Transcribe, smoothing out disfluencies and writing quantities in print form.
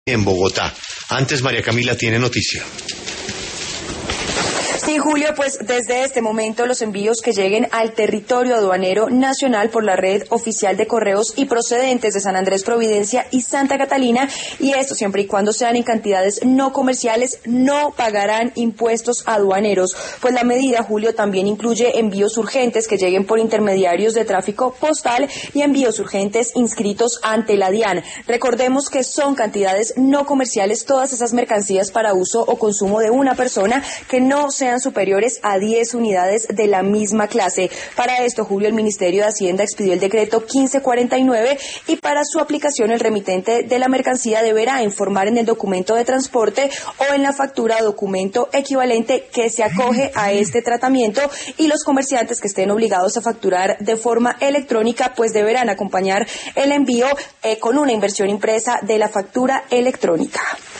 en Bogotá. Antes, María Camila tiene noticia. Sí, Julio, pues desde este momento los envíos que lleguen al territorio aduanero nacional por la red oficial de correos y procedentes de San Andrés, Providencia y Santa Catalina, y esto siempre y cuando sean en cantidades no comerciales, no pagarán impuestos aduaneros. Pues la medida, Julio, también incluye envíos urgentes que lleguen por intermediarios de tráfico postal y envíos urgentes inscritos ante la DIAN. Recordemos que son cantidades no comerciales todas esas mercancías para uso o consumo de una persona que no sean superiores a 10 unidades de la misma clase. Para esto, Julio, el Ministerio de Hacienda expidió el decreto 1549 y para su aplicación el remitente de la mercancía deberá informar en el documento de transporte o en la factura o documento equivalente que se acoge a este tratamiento, y los comerciantes que estén obligados a facturar de forma electrónica pues deberán acompañar el envío con una inversión impresa de la factura electrónica.